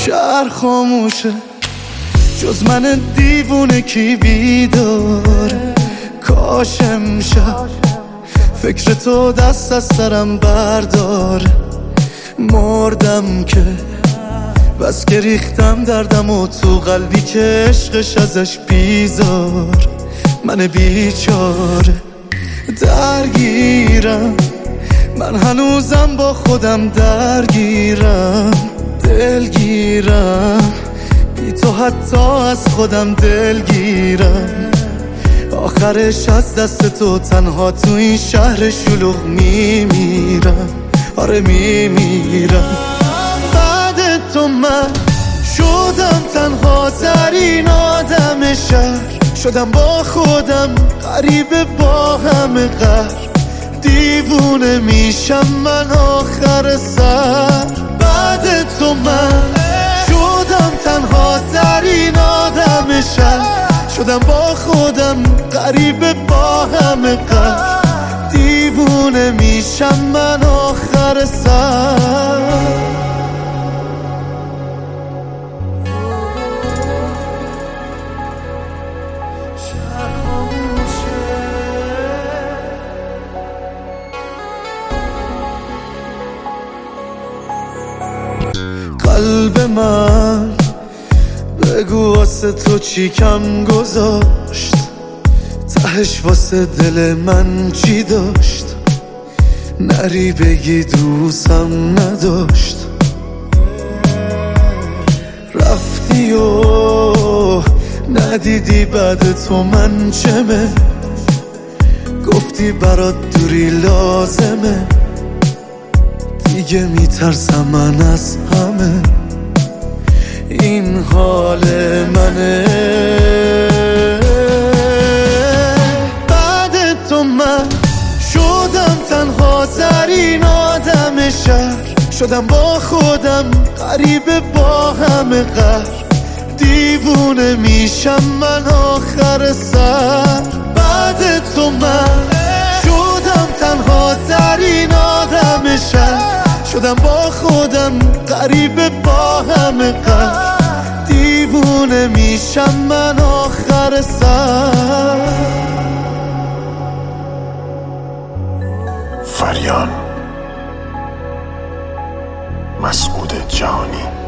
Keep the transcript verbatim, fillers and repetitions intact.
شهر خاموشه جز من دیوونه کی بیداره. کاش امشب فکر تو دست از سرم برداره. مردم که بس که ریختم دردم و تو قلبی که عشقش ازش بیزار. من بیچاره درگیرم، من هنوزم با خودم درگیرم. دلگیرم بی تو حتی از خودم دلگیرم. آخرش از دست تو تنها تو این شهر شلوغ میمیرم. آره میمیرم. بعد تو من شدم تنها ترین آدم شهر. شدم با خودم غریبه با همه قهر. دیوونه میشم من آخر سر. بعد تو من شدم تنها ترین آدم شهر. شدم با خودم غریبه با همه قهر. دیوونه میشم من آخر سر. قلب من بگو واسه تو چی کم گذاشت. تهش واسه دل من چی داشت. نری بگی دوستم نداشت. رفتی و ندیدی بعد تو من چمه. گفتی برات دوری لازمه. دیگه میترسم من از همه. این حال منه. بعد تو من شدم تنها ترین آدم شهر. شدم با خودم غریبه با همه قهر. دیوونه میشم من آخر سر. بعد تو من شدم تنها ترین آدم شهر. شدم با خودم غریبه با همه قهر. دیوونه میشم من آخر سر. فریان مسعود جهانی.